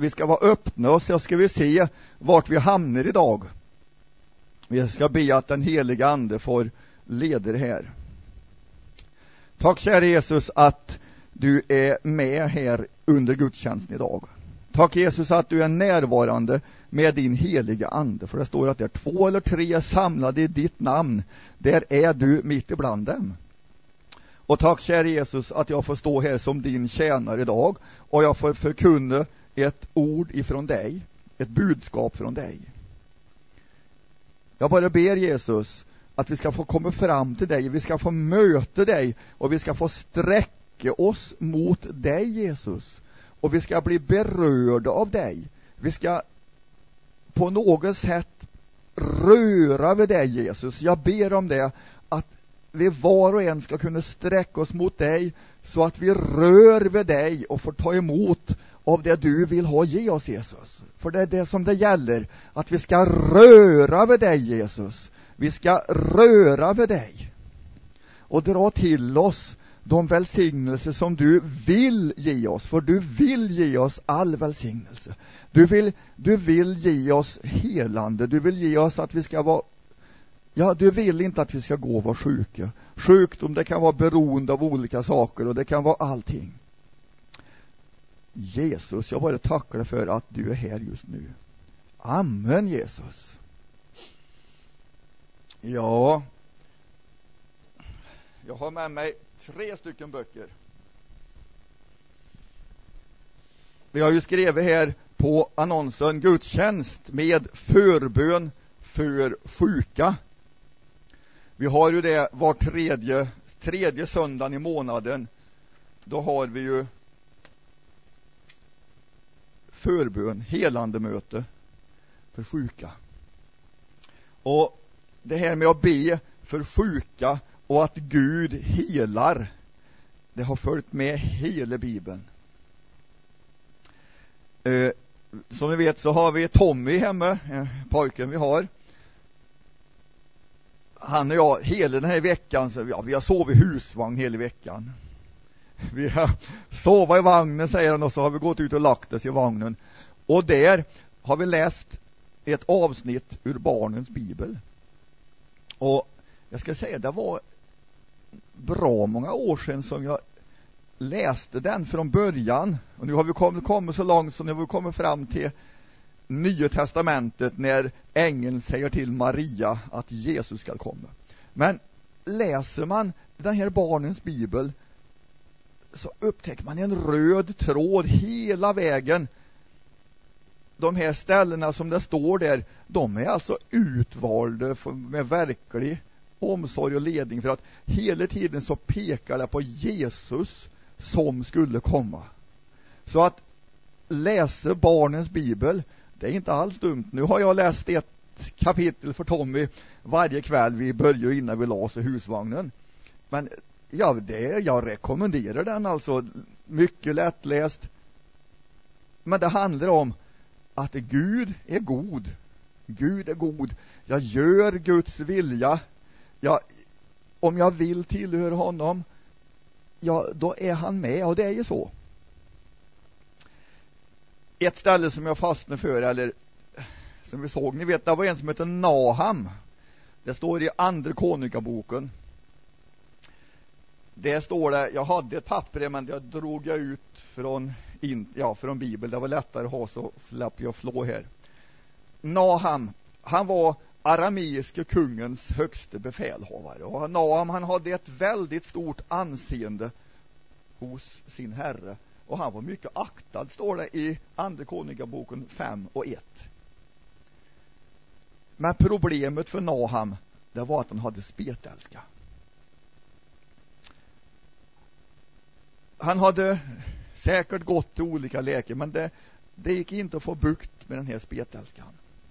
vi ska vara öppna och så ska vi se vart vi hamnar idag. Vi ska be att den heliga ande får leda det här. Tack kära Jesus att du är med här under gudstjänsten idag. Tack Jesus att du är närvarande med din heliga ande. För det står att det är 2 eller 3 samlade i ditt namn. Där är du mitt ibland dem. Och tack kära Jesus att jag får stå här som din tjänare idag. Och jag får förkunna ett ord ifrån dig. Ett budskap från dig. Jag bara ber Jesus att vi ska få komma fram till dig. Vi ska få möta dig. Och vi ska få sträcka oss mot dig Jesus. Och vi ska bli berörda av dig. Vi ska på något sätt röra vid dig Jesus. Jag ber om det, att vi var och en ska kunna sträcka oss mot dig, så att vi rör vid dig och får ta emot av det du vill ha ge oss Jesus. För det är det som det gäller, att vi ska röra vid dig Jesus. Vi ska röra vid dig och dra till oss de välsignelser som du vill ge oss. För du vill ge oss all välsignelse. Du vill ge oss helande. Du vill ge oss att vi ska vara... Ja, du vill inte att vi ska gå och vara sjuka. Sjukdom, det kan vara beroende av olika saker. Och det kan vara allting. Jesus, jag bara tackar dig för att du är här just nu. Amen Jesus. Ja. Jag har med mig 3 stycken böcker. Vi har ju skrivit här på annonsen gudstjänst med förbön för sjuka. Vi har ju det var tredje söndagen i månaden. Då har vi ju förbön, helande möte för sjuka. Och det här med att be för sjuka och att Gud helar, det har följt med hela Bibeln. Som ni vet så har vi Tommy hemma, pojken vi har. Han och jag hela den här veckan, så vi har sovit i husvagn hela veckan. Vi har sovit i vagnen, säger han, och så har vi gått ut och lagt oss i vagnen. Och där har vi läst ett avsnitt ur barnens bibel. Och jag ska säga, det var bra många år sedan som jag läste den från början. Och nu har vi kommit så långt som nu har vi kommit fram till Nya testamentet, när ängeln säger till Maria att Jesus ska komma. Men läser man den här barnens bibel, så upptäcker man en röd tråd hela vägen. De här ställena som det står där, de är alltså utvalda med verklig omsorg och ledning, för att hela tiden så pekar det på Jesus som skulle komma. Så att läsa barnens bibel, det är inte alls dumt. Nu har jag läst ett kapitel för Tommy varje kväll. Vi börjar innan vi la oss i husvagnen. Men ja, jag rekommenderar den alltså. Mycket lättläst. Men det handlar om att Gud är god. Gud är god. Jag gör Guds vilja. Om jag vill tillhöra honom, ja, då är han med, och det är ju så. Ett ställe som jag fastnade för, eller som vi såg, ni vet, det var en som heter Naham. Det står i Andra konungaboken. Det står det, jag hade ett papper men jag drog ut från Bibeln. Det var lättare att ha, så slapp jag slå här. Naham, han var arameiska kungens högste befälhavare. Och Naham, han hade ett väldigt stort anseende hos sin herre. Och han var mycket aktad, står det i Andra konungaboken 5:1. Men problemet för Naham, det var att han hade spetälska. Han hade säkert gått till olika läkare, men det gick inte att få bukt med den här spetälskan.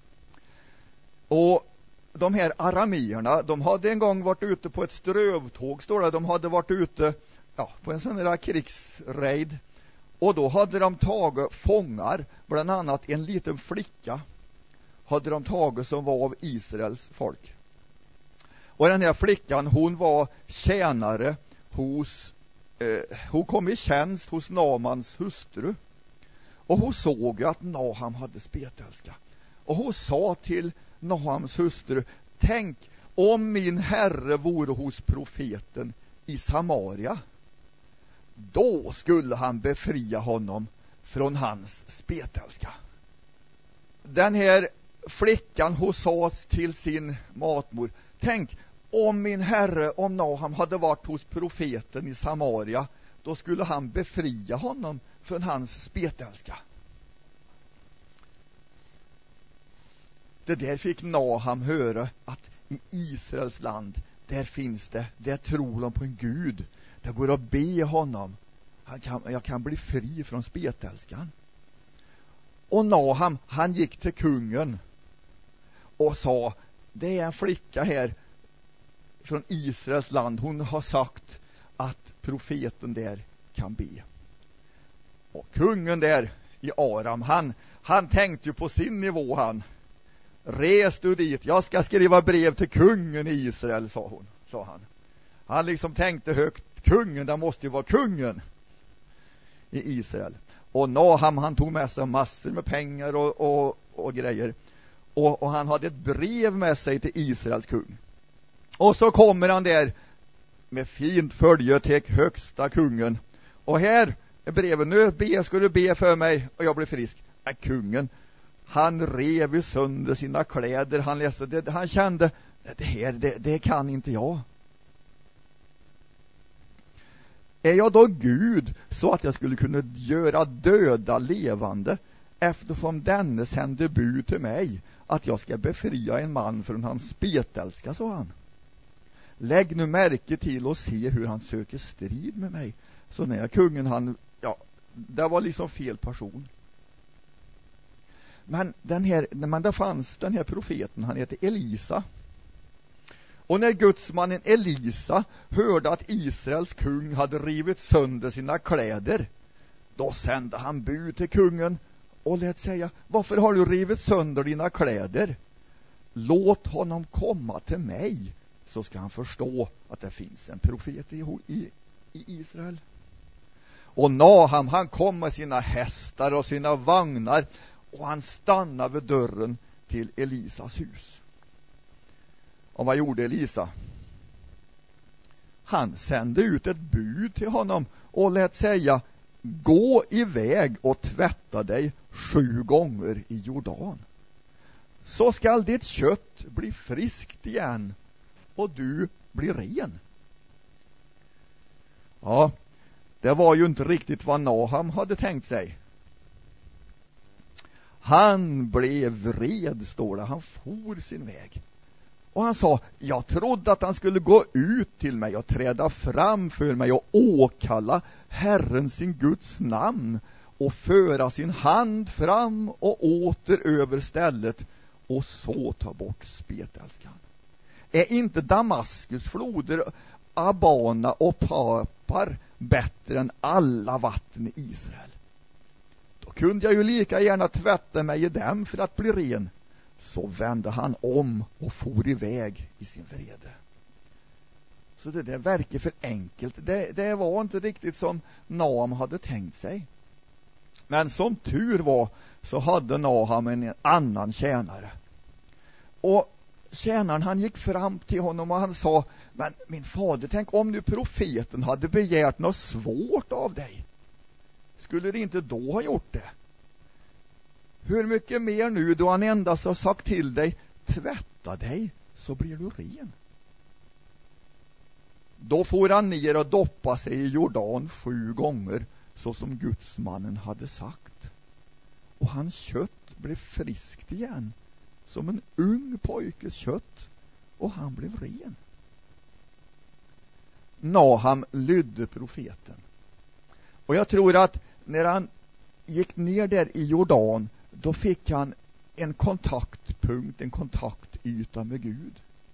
Och de här arameerna, de hade en gång varit ute på ett strövtåg, står det. De hade varit ute på en sån här krigsraid. Och då hade de tagit fångar, bland annat en liten flicka hade de tagit som var av Israels folk. Och den här flickan, hon var tjänare hon kom i tjänst hos Namans hustru. Och hon såg ju att Naham hade spetälska. Och hon sa till Nahams hustru: tänk om min herre vore hos profeten i Samaria. Då skulle han befria honom från hans spetälska. Den här flickan, hon sa till sin matmor: tänk om min herre, om Naham hade varit hos profeten i Samaria, då skulle han befria honom från hans spetälska. Det där fick Naham höra, att i Israels land, där tror de på en Gud. Det går att be honom. Jag kan bli fri från spetälskan. Och Naham, han gick till kungen och sa: det är en flicka här från Israels land. Hon har sagt att profeten där kan be. Och kungen där i Aram, han tänkte ju på sin nivå. Res du dit, jag ska skriva brev till kungen i Israel, sa han. Han liksom tänkte högt: kungen, det måste ju vara kungen i Israel. Och Naham, han tog med sig massor med pengar och grejer. Och han hade ett brev med sig till Israels kung. Och så kommer han där med fint följe till högsta kungen. Och här är brevet: nu ska du be för mig och jag blir frisk. Kungen, han rev ju sönder sina kläder. Han läste det, han kände: det kan inte jag. Är jag då Gud så att jag skulle kunna göra döda levande, eftersom denne sände bud till mig att jag ska befria en man från hans spetälska, sa han. Lägg nu märke till och se hur han söker strid med mig. Så när kungen, det var liksom fel person. Men det fanns den här profeten, han heter Elisa. Och när gudsmannen Elisa hörde att Israels kung hade rivit sönder sina kläder, då sände han bud till kungen och lät säga: varför har du rivit sönder dina kläder? Låt honom komma till mig, så ska han förstå att det finns en profet i Israel. Och Naham, han kom med sina hästar och sina vagnar, och han stannade vid dörren till Elisas hus. Och vad gjorde Elisa? Han sände ut ett bud till honom och lät säga: gå iväg och tvätta dig 7 gånger i Jordan. Så skall ditt kött bli friskt igen och du blir ren. Ja, det var ju inte riktigt vad Naham hade tänkt sig. Han blev vred, står det. Han for sin väg. Och han sa: jag trodde att han skulle gå ut till mig och träda fram för mig och åkalla Herren sin Guds namn och föra sin hand fram och åter över stället och så ta bort spetälskan. Är inte Damaskus floder, Abana och Papar bättre än alla vatten i Israel? Då kunde jag ju lika gärna tvätta mig i dem för att bli ren. Så vände han om och for iväg i sin vrede. Så det där verkar för enkelt. Det var inte riktigt som Naham hade tänkt sig. Men som tur var så hade Naham en annan tjänare. Och tjänaren, han gick fram till honom och han sa: men min fader, tänk om nu profeten hade begärt något svårt av dig. Skulle det inte då ha gjort det? Hur mycket mer nu då han endast har sagt till dig: tvätta dig så blir du ren. Då får han ner och doppa sig i Jordan 7 gånger så som gudsmannen hade sagt. Och hans kött blev friskt igen som en ung pojkes kött, och han blev ren. Naham lydde profeten. Och jag tror att när han gick ner där i Jordan, då fick han en kontaktpunkt, en kontaktyta med Gud.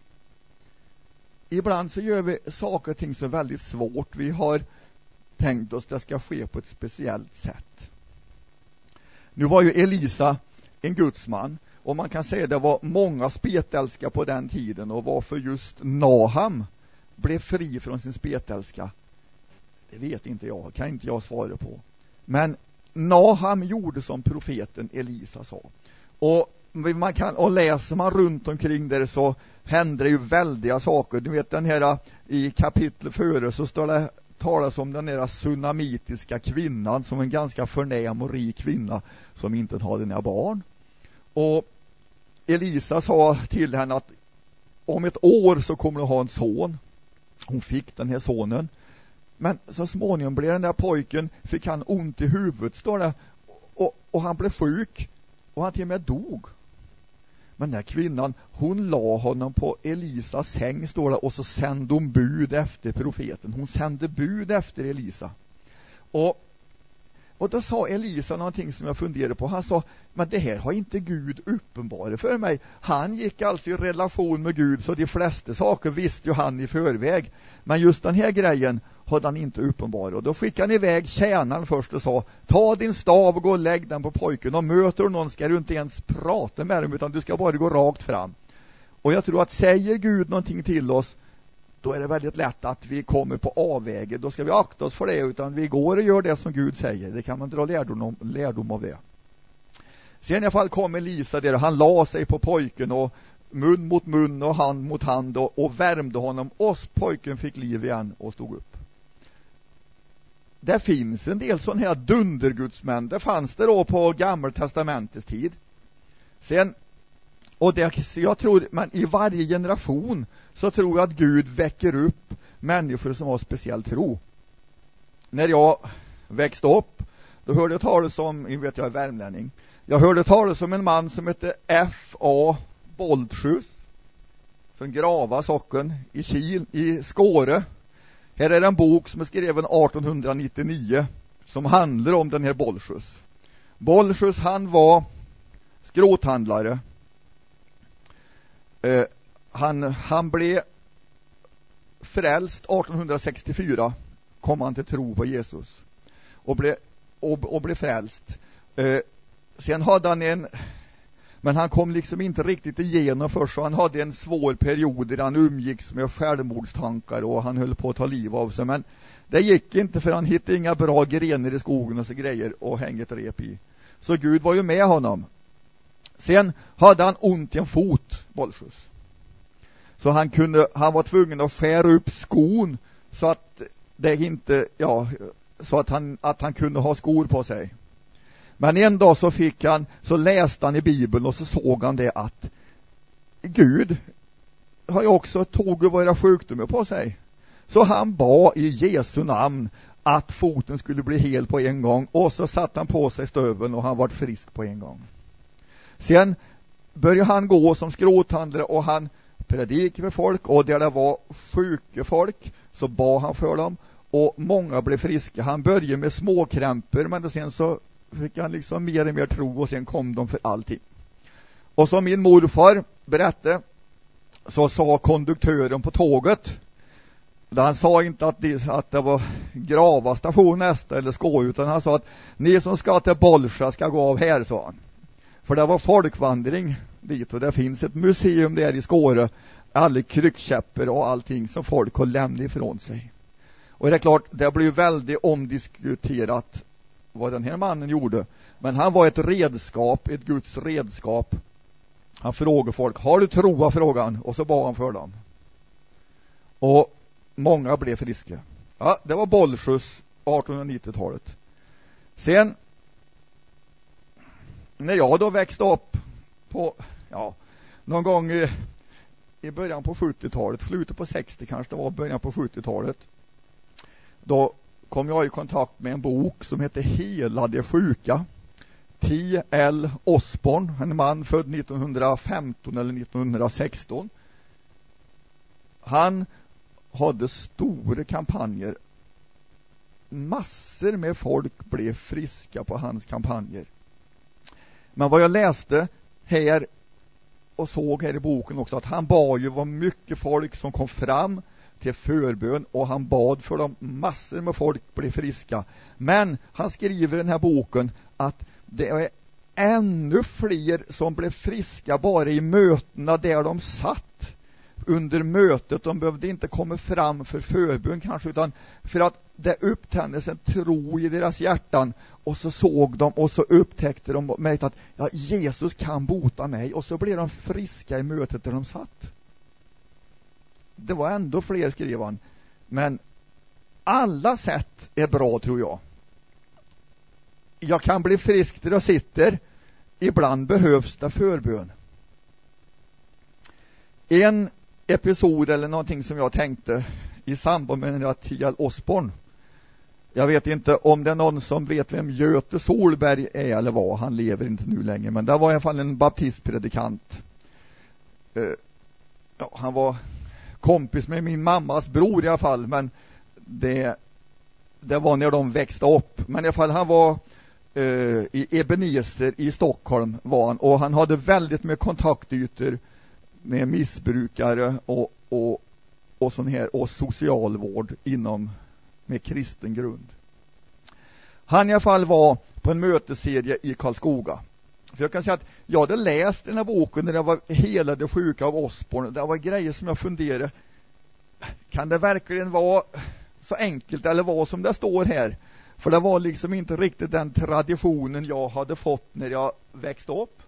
Ibland så gör vi saker och ting så väldigt svårt. Vi har tänkt oss att det ska ske på ett speciellt sätt. Nu var ju Elisa en gudsman, och man kan säga att det var många spetälska på den tiden, och varför just Naham blev fri från sin spetälska, det vet inte jag, kan inte jag svara på. Men Naham gjorde som profeten Elisa sa. Och läser man runt omkring där så händer det ju väldiga saker. Du vet, den här i kapitlet före så står det talas om den där sunamitiska kvinnan som en ganska förnäm och rik kvinna som inte hade några barn. Och Elisa sa till henne att om ett år så kommer du ha en son. Hon fick den här sonen. Men så småningom blev den där pojken, fick han ont i huvudet, står det. Och han blev sjuk. Och han till och med dog. Men den här kvinnan, hon la honom på Elisas säng, står det. Och så sände hon bud efter profeten. Hon sände bud efter Elisa. Och då sa Elisa någonting som jag funderade på. Han sa, men det här har inte Gud uppenbarat för mig. Han gick alltså i relation med Gud, så de flesta saker visste ju han i förväg. Men just den här grejen hade han inte uppenbarat. Och då skickade han iväg tjänaren först och sa, ta din stav och gå och lägg den på pojken. Och möter du någon ska du inte ens prata med dem, utan du ska bara gå rakt fram. Och jag tror att säger Gud någonting till oss, då är det väldigt lätt att vi kommer på avväge. Då ska vi akta oss för det, utan vi går och gör det som Gud säger. Det kan man dra lärdom av det. Sen i alla fall kom Elisa där, han la sig på pojken och mun mot mun och hand mot hand och värmde honom. Och pojken fick liv igen och stod upp. Det finns en del sådana här dundergudsmän. Det fanns det då på Gamla testamentets tid. Sen, och det, jag tror, men i varje generation så tror jag att Gud väcker upp människor som har speciell tro. När jag växte upp, då hörde jag talas om, jag vet jag är värmlänning, jag hörde talas om en man som hette F.A. Boldsjö från Grava socken i Kil i Skåre. Här är en bok som är skriven 1899 som handlar om den här Boldsjö. Boldsjö, han var skrothandlare. Han blev frälst 1864, kom han till tro på Jesus och blev frälst. Sen hade han men han kom liksom inte riktigt igenom först, så han hade en svår period där han umgicks med självmordstankar och han höll på att ta liv av sig. Men det gick inte, för han hittade inga bra grenar i skogen och så grejer och hänga ett rep i. Så Gud var ju med honom. Sen hade han ont i en fot, Boldsjö. Så han var tvungen att skära upp skon så att det inte, så att han kunde ha skor på sig. Men en dag så läste han i Bibeln och så såg han det att Gud har ju också tagit våra sjukdomar på sig. Så han bad i Jesu namn att foten skulle bli hel på en gång, och så satte han på sig stöveln och han var frisk på en gång. Sen började han gå som skrothandlare och han predikade för folk, och där det var sjuka folk så bad han för dem och många blev friska. Han började med småkrämpor, men sen så fick han liksom mer och mer tro och sen kom de för allting. Och som min morfar berättade så sa konduktören på tåget, han sa inte att det var Grava station nästa eller Skå, utan han sa att ni som ska till Bolsja ska gå av här, sa han. För det var folkvandring dit, och det finns ett museum där i Skåre, alla kryckkäppor och allting som folk har lämnat ifrån sig. Och det är klart, det blir väldigt omdiskuterat vad den här mannen gjorde. Men han var ett redskap, ett Guds redskap. Han frågade folk, har du tro, frågan, och så bad han för dem. Och många blev friska. Ja, det var Boldsjö 1890-talet. Sen när jag då växte upp på, någon gång i början på 70-talet, slutet på 60 kanske det var, början på 70-talet, då kom jag i kontakt med en bok som heter Hela de sjuka. T.L. Osborn, en man född 1915 eller 1916. Han hade stora kampanjer. Massor med folk blev friska på hans kampanjer. Men vad jag läste här och såg här i boken också, att han bad ju, var mycket folk som kom fram till förbön och han bad för dem, massor med folk blev friska. Men han skriver i den här boken att det är ännu fler som blev friska bara i mötena där de satt. under mötet. De behövde inte komma fram för förbön kanske, utan för att det upptändes en tro i deras hjärtan. Och så såg de och så upptäckte de med att ja, Jesus kan bota mig. Och så blev de friska i mötet där de satt. Det var ändå fler, skrev han. Men alla sätt är bra, tror jag. Jag kan bli frisk där jag sitter. Ibland behövs det förbön. En episod eller någonting som jag tänkte i samband med den T.L. Osborne. Jag vet inte om det är någon som vet vem Göte Solberg är eller vad. Han lever inte nu längre, men det var i alla fall en baptistpredikant. Han var kompis med min mammas bror i alla fall, men det var när de växte upp. Men i alla fall han var i Ebenezer i Stockholm var han, och han hade väldigt med kontaktytor med missbrukare och sån här och socialvård inom med kristen grund. Han i alla fall var på en möteserie i Karlskoga. För jag kan säga att jag hade läst den här boken när det var Hela det sjuka av Osborne. Det var grejer som jag funderade, kan det verkligen vara så enkelt eller vad som det står här? För det var liksom inte riktigt den traditionen jag hade fått när jag växte upp.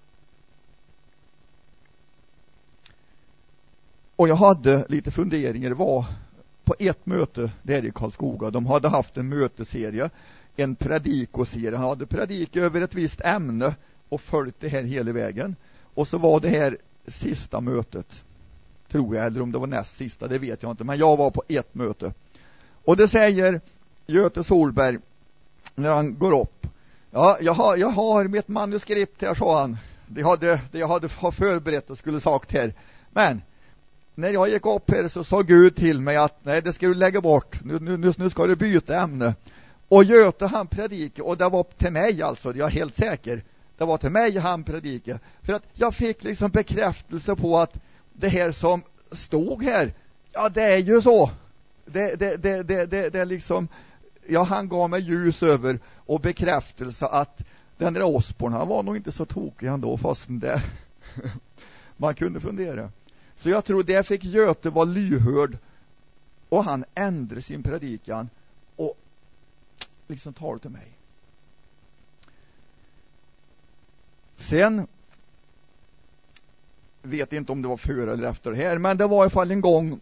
Och jag hade lite funderingar. Var på ett möte där i Karlskoga. De hade haft en möteserie, en predikoserie. Han hade predik över ett visst ämne och följt det här hela vägen. Och så var det här sista mötet, tror jag, eller om det var näst sista, det vet jag inte. Men jag var på ett möte. Och det säger Göte Solberg när han går upp. Ja, jag har mitt manuskript här, sa han. Det jag hade förberett och skulle sagt här. Men när jag gick upp här så sa Gud till mig att nej, det ska du lägga bort. Nu ska du byta ämne. Och Göte han predikade, och det var till mig alltså, jag är helt säker. Det var till mig han predikade. För att jag fick liksom bekräftelse på att det här som stod här, ja det är ju så. Det är liksom, ja, han gav mig ljus över och bekräftelse att den där Osborne, han var nog inte så tokig ändå, fastän det man kunde fundera. Så jag tror det fick Göte vara lyhörd, och han ändrade sin predikan och liksom tar till mig. Sen vet inte om det var före eller efter det här, men det var i alla fall en gång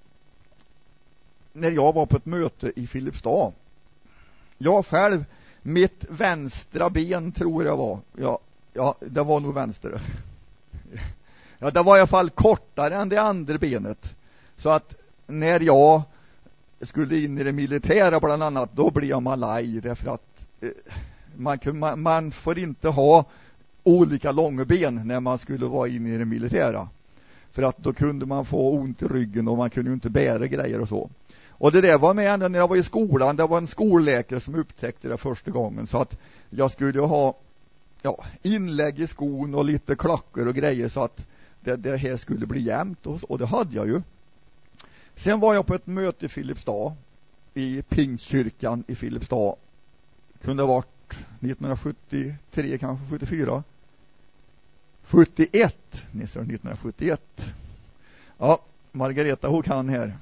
när jag var på ett möte i Filipstad. Jag själv, mitt vänstra ben tror jag var. Ja, det var nog vänster. Ja, det var i alla fall kortare än det andra benet. Så att när jag skulle in i det militära bland annat, då blev jag malaj. Därför att man får inte ha olika långa ben när man skulle vara inne i det militära. För att då kunde man få ont i ryggen och man kunde ju inte bära grejer och så. Och det där var med ända när jag var i skolan. Det var en skolläkare som upptäckte det första gången. Så att jag skulle ha inlägg i skon och lite klackor och grejer så att det här skulle bli jämnt. Och det hade jag ju. Sen var jag på ett möte i Filipstad. I Pingstkyrkan i Filipstad. Kunde ha varit 1973, kanske 74. 71. Ni sa 1971. Ja, Margareta hon kan här.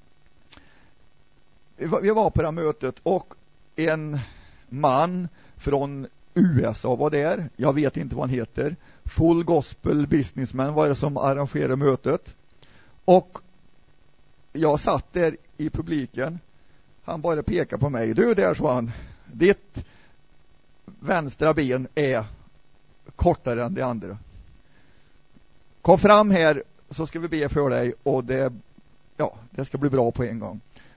Vi var på det här mötet och en man från USA var där. Jag vet inte vad han heter. Full Gospel Businessman var det som arrangerade mötet. Och jag satt där i publiken. Han bara pekade på mig. Du där, så han. Ditt vänstra ben är kortare än det andra. Kom fram här så ska vi be för dig, och det ska bli bra på en gång.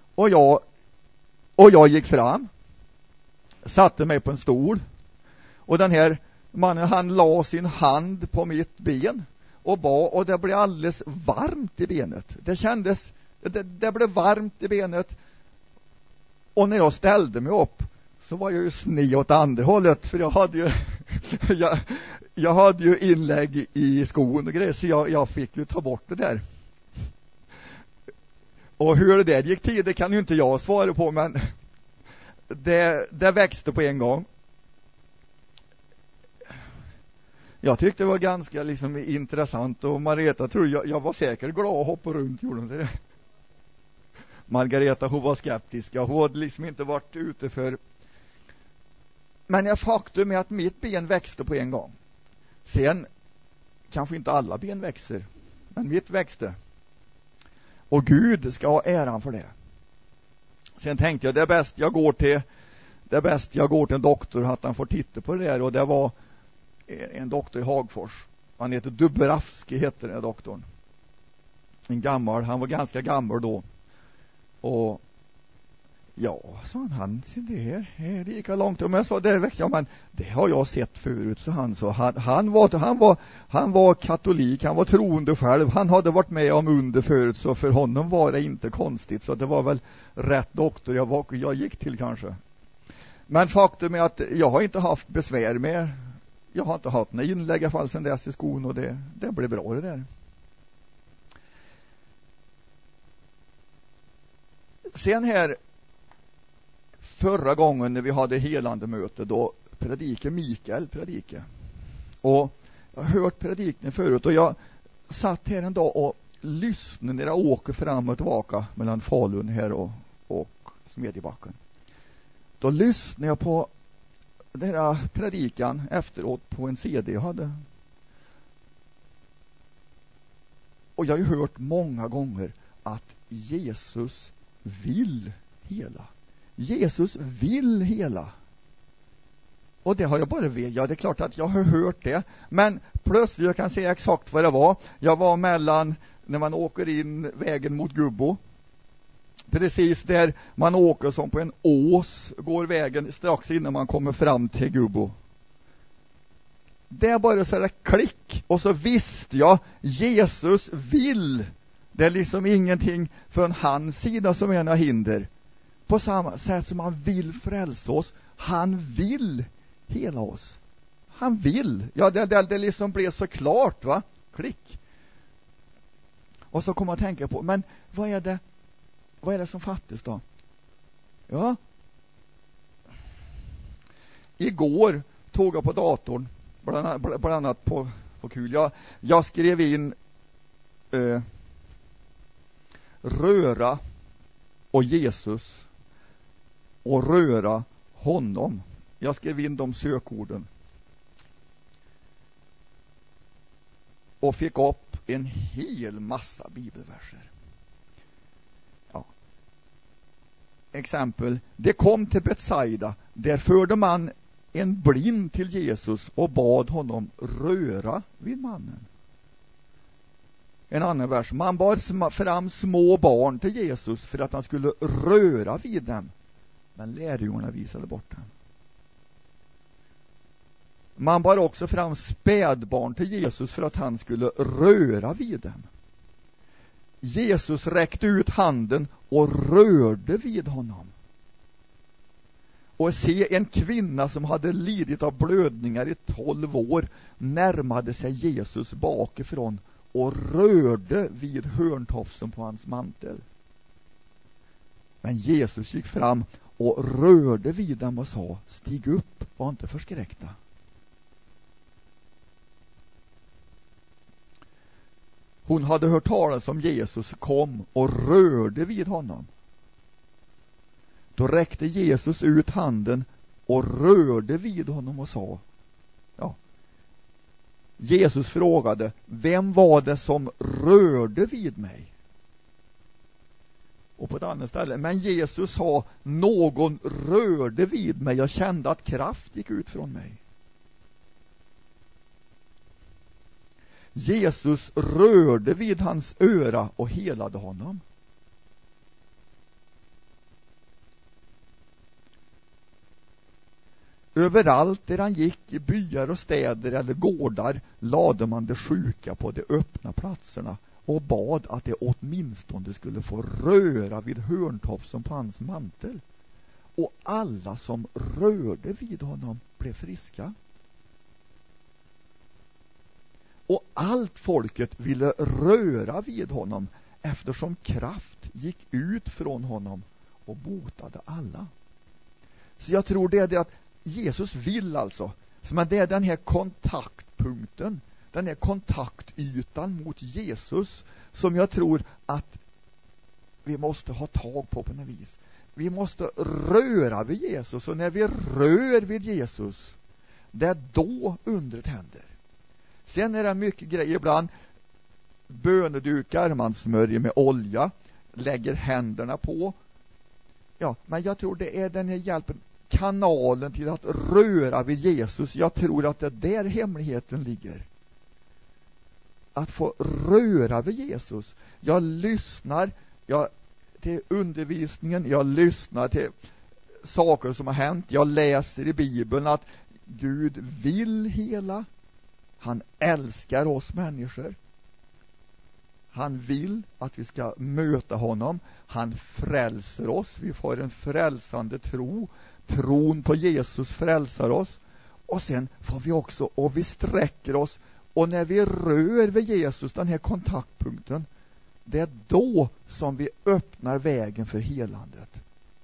Och jag gick fram, satte mig på en stol, och den här mannen, han la sin hand på mitt ben och bad, och det blev alldeles varmt i benet. Det kändes, det blev varmt i benet. Och när jag ställde mig upp så var jag ju sned åt andra hållet, för jag hade ju jag hade ju inlägg i skon och grejer, så jag fick ju ta bort det där. Och hur det där gick till, det kan ju inte jag svara på, men det växte på en gång. Jag tyckte det var ganska liksom intressant, och Margareta tror jag var säkert glad och hoppade runt, gjorde hon det? Margareta, hon var skeptisk. Hon hade liksom inte varit ute för. Men jag faktum är att mitt ben växte på en gång. Sen kanske inte alla ben växer, men mitt växte. Och Gud ska ha äran för det. Sen tänkte jag, det är bäst jag går till en doktor, att han får titta på det där. Och det var en doktor i Hagfors. Han heter Dubravski, heter den doktorn. Han var ganska gammal då. Och ja, sa han det är lika långt. Men jag sa, men det har jag sett förut, så han var katolik, han var troende själv. Han hade varit med om under förut, så för honom var det inte konstigt. Så det var väl rätt doktor jag gick till kanske. Men faktum är att jag har inte haft besvär med. Jag har inte haft några inlägg i alla fall sedan dess i skon, och det blev bra det där. Sen här förra gången när vi hade helande möte, då Mikael predikade. Och jag har hört predikningen förut, och jag satt här en dag och lyssnade när jag åker fram och tillbaka mellan Falun här och Smedjebacken. Då lyssnade jag på den här predikan efteråt på en CD jag hade. Och jag har ju hört många gånger att Jesus vill hela. Jesus vill hela. Och det har jag bara vet. Ja, det är klart att jag har hört det. Men plötsligt, jag kan säga exakt vad det var. Jag var mellan, när man åker in vägen mot Gubbo. Precis där man åker som på en ås, går vägen strax innan man kommer fram till Gubbo. Det är bara så där klick. Och så visste jag, Jesus vill. Det är liksom ingenting från hans sida som är några hinder. På samma sätt som han vill frälsa oss. Han vill hela oss. Han vill. Ja, det liksom blev så klart, va? Klick. Och så kommer man att tänka på, men vad är det som fattas då? Ja. Igår tog jag på datorn, bland annat på kul. Jag skrev in röra och Jesus och röra honom. Jag skrev in de sökorden och fick upp en hel massa bibelverser. Ja. Exempel: det kom till Betsaida, där förde man en blind till Jesus och bad honom röra vid mannen. En annan vers: man bar fram små barn till Jesus för att han skulle röra vid dem, men lärjungarna visade bort dem. Man bar också fram spädbarn till Jesus för att han skulle röra vid dem. Jesus räckte ut handen och rörde vid honom. Och se, en kvinna som hade lidit av blödningar i 12 år närmade sig Jesus bakifrån och rörde vid hörntofsen på hans mantel. Men Jesus gick fram och rörde vid dem och sa: stig upp, var inte förskräckta. Hon hade hört talas om Jesus kom och rörde vid honom. Då räckte Jesus ut handen och rörde vid honom och sa, ja. Jesus frågade: vem var det som rörde vid mig? Och på ett annat ställe: men Jesus sa, någon rörde vid mig. Jag kände att kraft gick ut från mig. Jesus rörde vid hans öra och helade honom. Överallt där han gick, i byar och städer eller gårdar, lade man de sjuka på de öppna platserna och bad att de åtminstone skulle få röra vid hörntofsen på hans mantel. Och alla som rörde vid honom blev friska. Och allt folket ville röra vid honom, eftersom kraft gick ut från honom och botade alla. Så jag tror det är det att Jesus vill alltså. Så det är den här kontakt kontaktpunkten, den är kontaktytan mot Jesus, som jag tror att vi måste ha tag på något vis. Vi måste röra vid Jesus, och när vi rör vid Jesus, det är då undret händer. Sen är det mycket grejer ibland. Bönedukar, man smörjer med olja, lägger händerna på. Ja, men jag tror det är den här hjälpen, kanalen till att röra vid Jesus. Jag tror att det är där hemligheten ligger. Att få röra vid Jesus. Jag lyssnar till undervisningen, jag lyssnar till saker som har hänt. Jag läser i Bibeln att Gud vill hela. Han älskar oss människor. Han vill att vi ska möta honom. Han frälser oss. Vi får en frälsande tro. Tron på Jesus frälsar oss. Och sen får vi också, och vi sträcker oss. Och när vi rör vid Jesus, den här kontaktpunkten, det är då som vi öppnar vägen för helandet.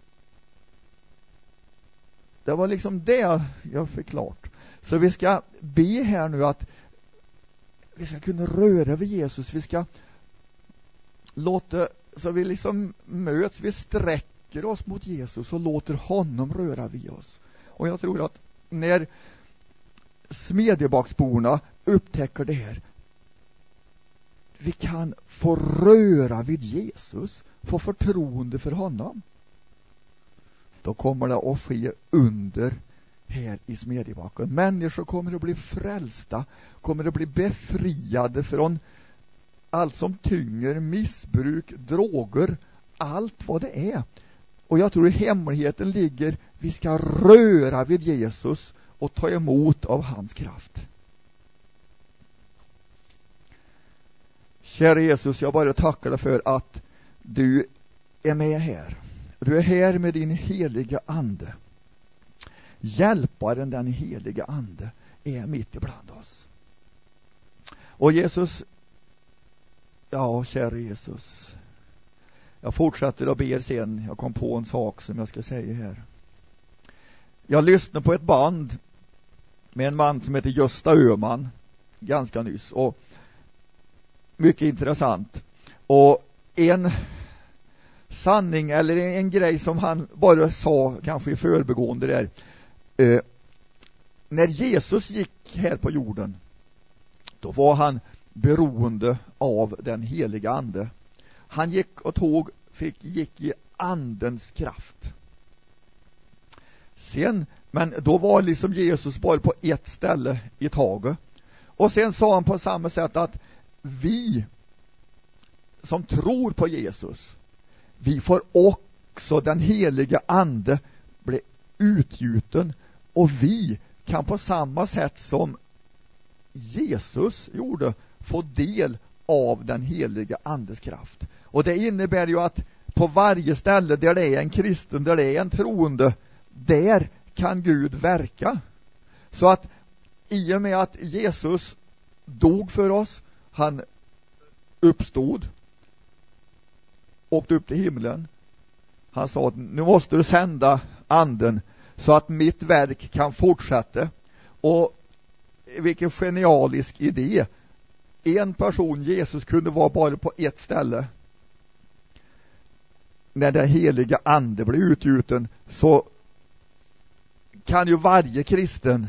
Det var liksom det jag fick klart. Så vi ska be här nu att vi ska kunna röra vid Jesus. Vi ska låta, så vi liksom möts, vi sträcker oss mot Jesus och låter honom röra vid oss. Och jag tror att när Smedjebacksborna upptäcker det här, vi kan få röra vid Jesus, få förtroende för honom, då kommer det att ske under här i Smedjebacken. Människor kommer att bli frälsta, kommer att bli befriade från allt som tynger, missbruk, droger, allt vad det är. Och jag tror hemligheten ligger, vi ska röra vid Jesus och ta emot av hans kraft. Kära Jesus, jag bara tackar dig för att du är med här. Du är här med din heliga ande. Hjälparen, den heliga ande, är mitt ibland oss. Och Jesus, ja, kära Jesus, jag fortsätter och ber sen. Jag kom på en sak som jag ska säga här. Jag lyssnade på ett band med en man som heter Gösta Öhman ganska nyss, och mycket intressant. Och en sanning eller en grej som han bara sa kanske i förbigående där, när Jesus gick här på jorden, då var han beroende av den heliga ande. Han gick och gick i andens kraft. Sen, men då var liksom Jesus bara på ett ställe i taget. Och sen sa han på samma sätt att vi som tror på Jesus, vi får också den heliga ande bli utgjuten, och vi kan på samma sätt som Jesus gjorde få del av den heliga andes kraft. Och det innebär ju att på varje ställe där det är en kristen, där det är en troende, där kan Gud verka. Så att i och med att Jesus dog för oss, han uppstod, åkte upp till himlen, han sa att nu måste du sända anden så att mitt verk kan fortsätta. Och vilken genialisk idé. En person, Jesus, kunde vara bara på ett ställe. När den heliga ande blir utgjuten, så kan ju varje kristen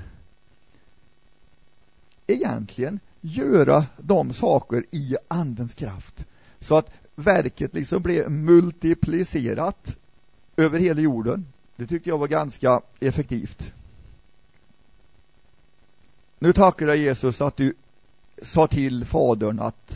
egentligen göra de saker i andens kraft, så att verket liksom blir multiplicerat över hela jorden. Det tycker jag var ganska effektivt. Nu tackar jag Jesus att du sa till Fadern att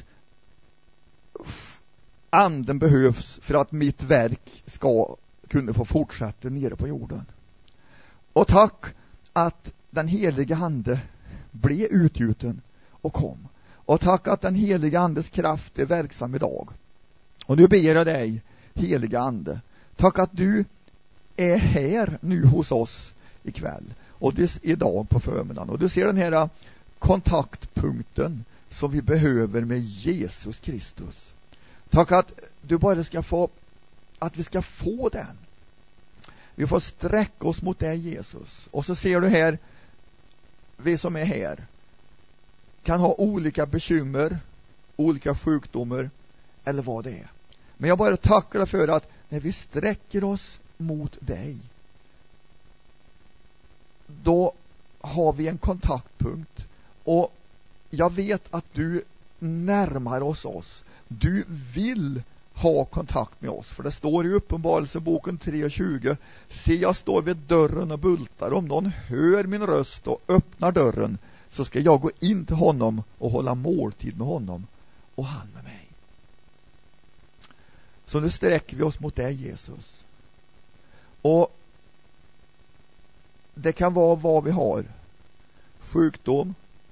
anden behövs för att mitt verk ska kunna få fortsätta nere på jorden. Och tack att den heliga ande blev utgjuten och kom. Och tack att den heliga andes kraft är verksam idag. Och nu ber jag dig, heliga ande, tack att du är här nu hos oss ikväll och idag på förmiddagen. Och du ser den här kontaktpunkten som vi behöver med Jesus Kristus. Tack att du bara ska få, att vi ska få den. Vi får sträcka oss mot dig, Jesus. Och så ser du här, vi som är här, kan ha olika bekymmer, olika sjukdomar eller vad det är. Men jag bara tackar dig för att när vi sträcker oss mot dig, då har vi en kontaktpunkt. Och jag vet att du närmar oss. Du vill ha kontakt med oss. För det står i Uppenbarelseboken 3:20: se, jag står vid dörren och bultar. Om någon hör min röst och öppnar dörren, så ska jag gå in till honom och hålla måltid med honom och han med mig. Så nu sträcker vi oss mot dig, Jesus. Och det kan vara vad vi har. Sjukdom.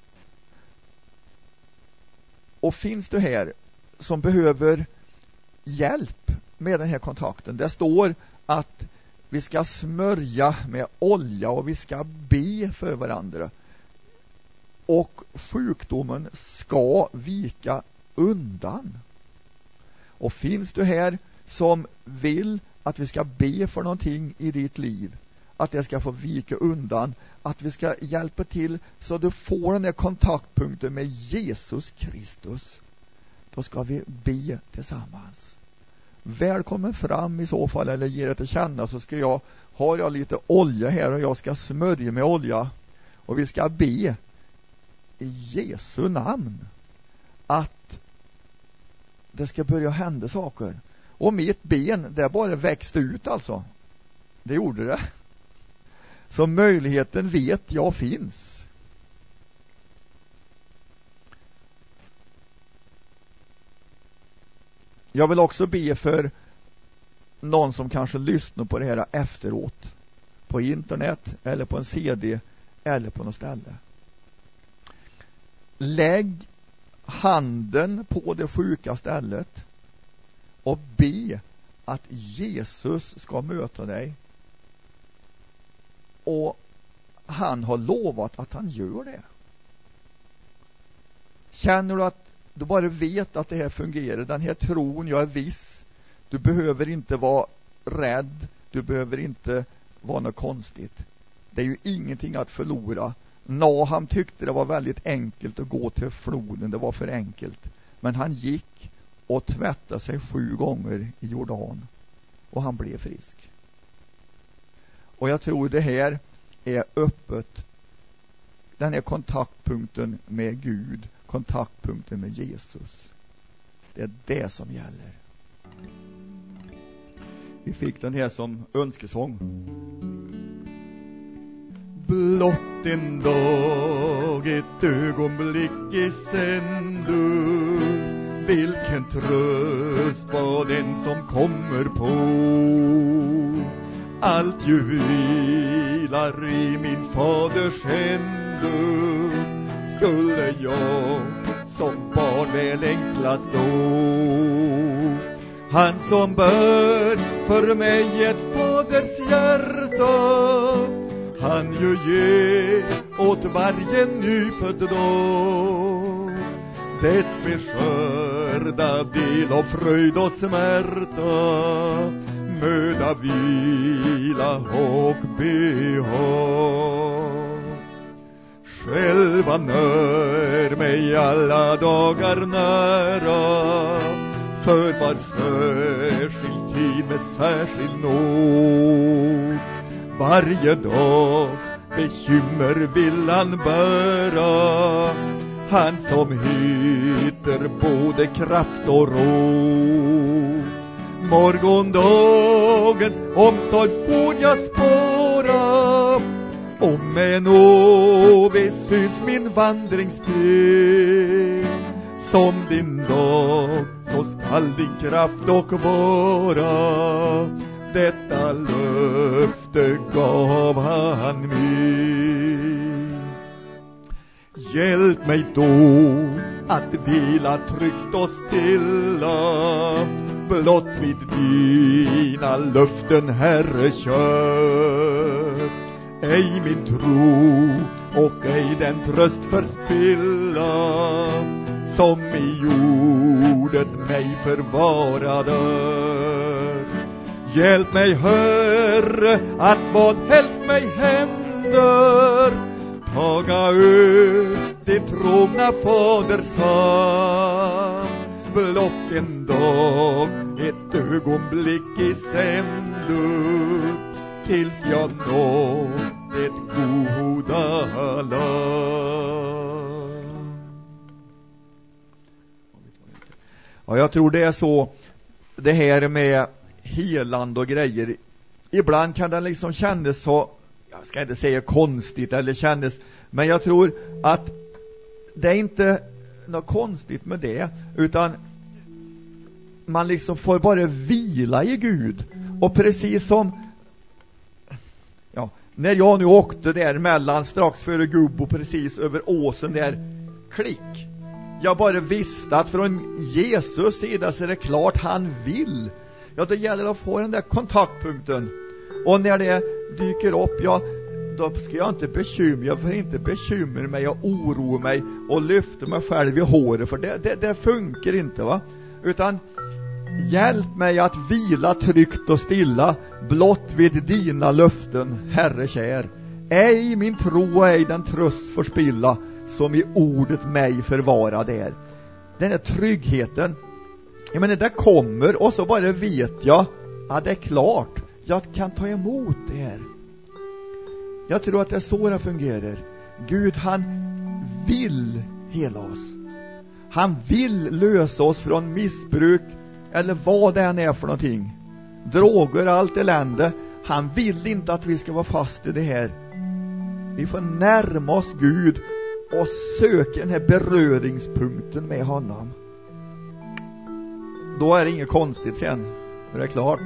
Och finns du här som behöver hjälp med den här kontakten. Det står att vi ska smörja med olja och vi ska be för varandra. Och sjukdomen ska vika undan. Och finns du här som vill att vi ska be för någonting i ditt liv, att det ska få vika undan, att vi ska hjälpa till så du får den här kontaktpunkten med Jesus Kristus, då ska vi be tillsammans. Välkommen fram i så fall, eller ge det till känna, så ska har jag lite olja här och jag ska smörja med olja och vi ska be i Jesu namn att det ska börja hända saker. Och mitt ben, det bara växte ut alltså. Det gjorde det. Så möjligheten vet jag finns. Jag vill också be för någon som kanske lyssnar på det här efteråt, på internet eller på en CD eller på något ställe. Lägg handen på det sjuka stället och be att Jesus ska möta dig. Och han har lovat att han gör det. Känner du att du bara vet att det här fungerar, den här tron, jag är viss. Du behöver inte vara rädd, du behöver inte vara något konstigt. Det är ju ingenting att förlora. Naham tyckte det var väldigt enkelt att gå till floden, det var för enkelt. Men han gick och tvättade sig 7 gånger i Jordan och han blev frisk. Och jag tror det här är öppet. Den är kontaktpunkten med Gud, kontaktpunkten med Jesus. Det är det som gäller. Vi fick den här som önskesång. Blott en dag, ett ögonblick i sänder, vilken tröst var den som kommer på. Allt ju vilar i min faders händer, skulle jag som barn väl ängslas då. Han som bär för mig ett faders hjärta, han ju ger åt varje nyfödd dag dess beskörda del av fröjd och smärta, möda, vila och behag. Själva när mig alla dagar nära, för var särskild tid med särskild nåd. Varje dags bekymmer vill han bära, han som heter både kraft och ro. Morgondagens omsorg får jag spåra, och med nåve syns min vandringssteg. Som din dag så skall din kraft dock vara, detta löfte gav han mig. Hjälp mig då att vila tryggt och stilla, blott vid dina löften, Herre, kör. Ej min tro och ej den tröst förspilla, som i jordet mig förvarade. Hjälp mig, Herre, att vad helst mig händer, taga din trogna faders hand. Blott en dag, ett ögonblick i sänder, tills jag når det goda land. Ja, jag tror det är så, det här med helande och grejer. Ibland kan det liksom kännas så, jag ska inte säga konstigt eller kännas, men jag tror att det är inte något konstigt med det, utan man liksom får bara vila i Gud. Och precis som när jag nu åkte där mellan strax före Gubbo, precis över åsen där, klick. Jag bara visste att från Jesus sida så är det klart han vill. Ja, det gäller att få den där kontaktpunkten. Och när det dyker upp, då ska jag inte bekymra. Jag får inte bekymra mig och oroa mig och lyfta mig själv i håret. För det funkar inte, va? Utan hjälp mig att vila tryggt och stilla blott vid dina löften, Herre kär. Ej min tro och ej den tröst förspilla som i ordet mig förvarad är. Den här tryggheten, jag menar, det kommer och så bara vet jag att det är klart. Jag kan ta emot det här. Jag tror att det är så det fungerar. Gud, han vill hela oss. Han vill lösa oss från missbruk eller vad det än är för någonting. Droger, allt elände. Han vill inte att vi ska vara fast i det här. Vi får närma oss Gud och söka den här beröringspunkten med honom. Då är det inget konstigt sen. För det är klart.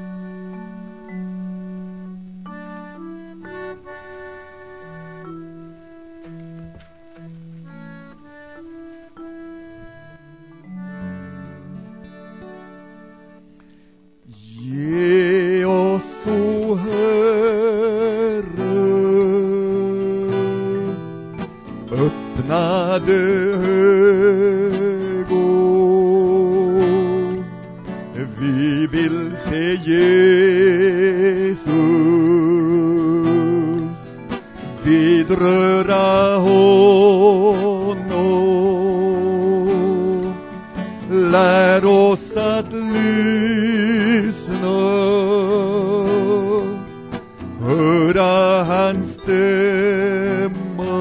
Ge oss, o Herre, öppnade ögon. Vi vill se Jesus, vidröra honom. Lär oss att lyssna, höra hans stämma.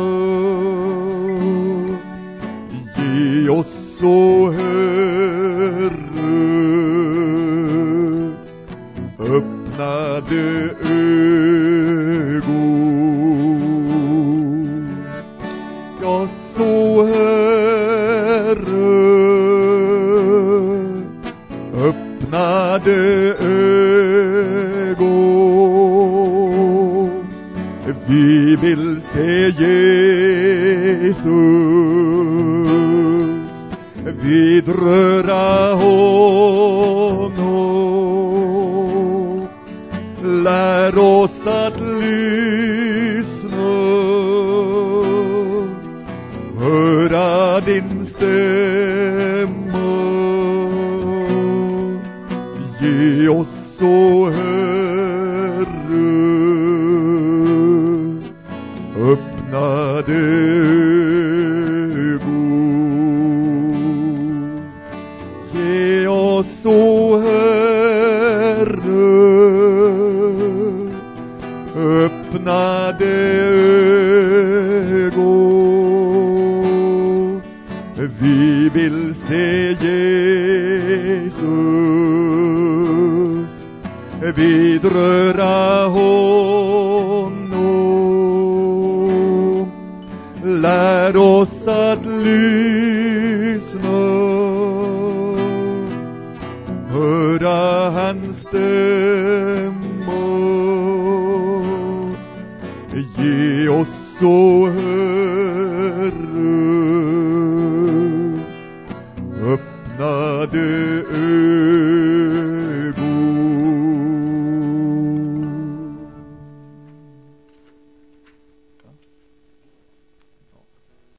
Ge oss, o Herre, öppnade ögon. Ja, så Herre, öppnade ögon. Vi vill se Jesus, vidröra honom. Lär oss att lyssna, höra din stämma. Ge oss, o Herre, öppnade ögon. Ge oss, o Herre, öppnade ögon. Vi vill se Jesus, vidröra honom. Lär oss att lyssna, höra hans stämma. Ge oss, o Herre,